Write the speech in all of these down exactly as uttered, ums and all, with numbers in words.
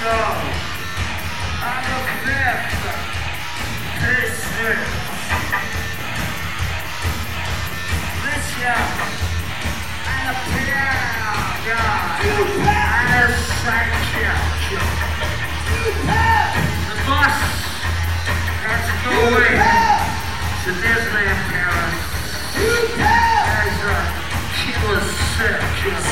So, on the fifth district, this year, and a piano, and a psychiatrist. The bus has to go away to Disneyland Paris. As a killer circus.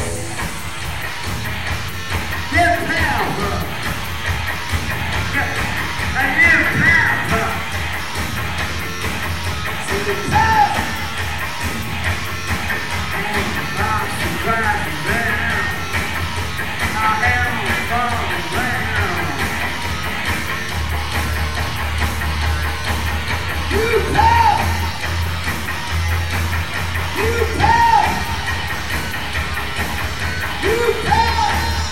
Get power. Get a new power. And I'm surprised down. I am falling down. You power. You power. You power.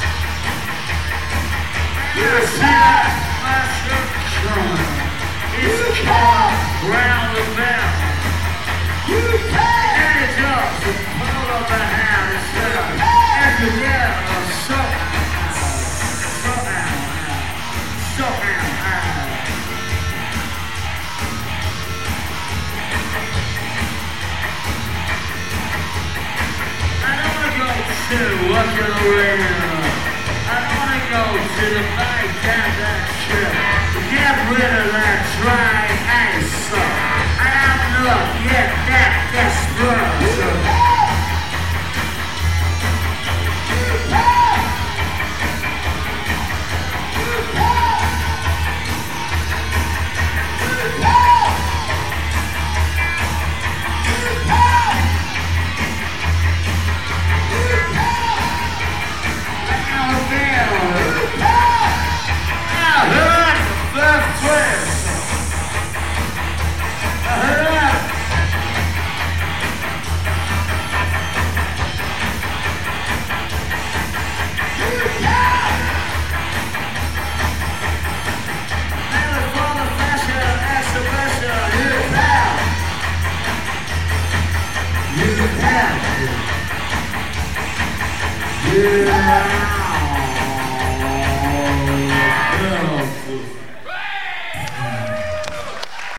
Yes, yes, Master John is called round the bell. You pay! And it does the pull of the hand itself. And you get a somehow, somehow, somehow. I don't want to go to walking around. I don't want to go to the bike down that trip to get rid of that dry ice. I am not yet that desperate. Yeah.